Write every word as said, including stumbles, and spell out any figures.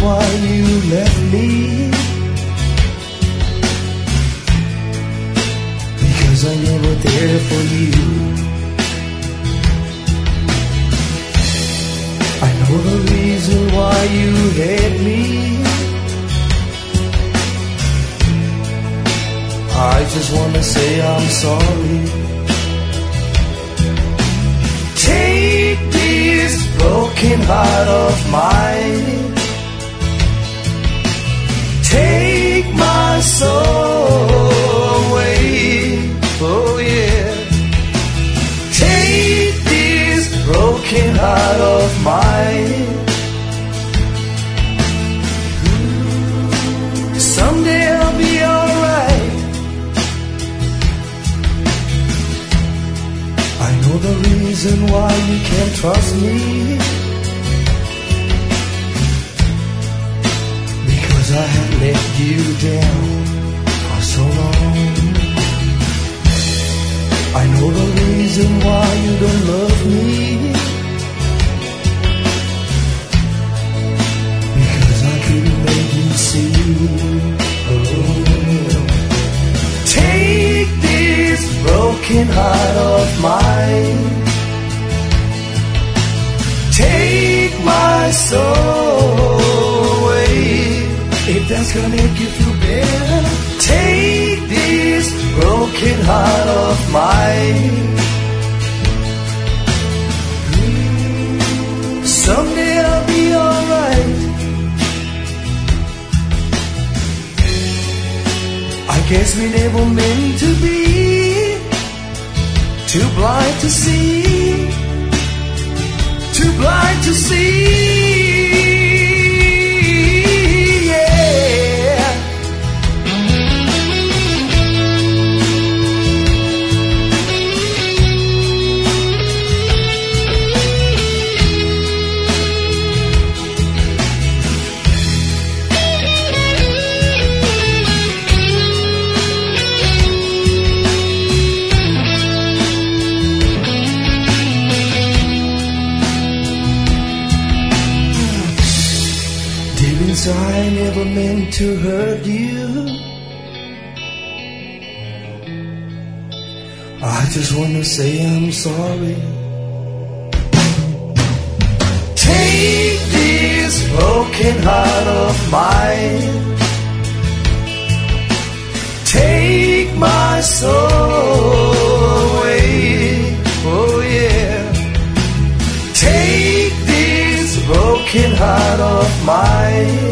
why you left me, because I'm never there for you. I know the reason why you hate me. I just wanna say I'm sorry. Take this broken heart of mine, take my soul away, oh yeah. Take this broken heart of mine. Someday I'll be alright. I know the reason why you can't trust me, because I have let you down for so long. I know the reason why you don't love me, because I couldn't make you see. Oh, take this broken heart of mine, take my soul away, if that's gonna make you feel better. Take this broken heart of mine. Someday I'll be alright. I guess we never meant to be, too blind to see, too blind to see. So I never meant to hurt you. I just wanna say I'm sorry. Take this broken heart of mine, take my soul away, oh yeah. Take this broken heart of mine.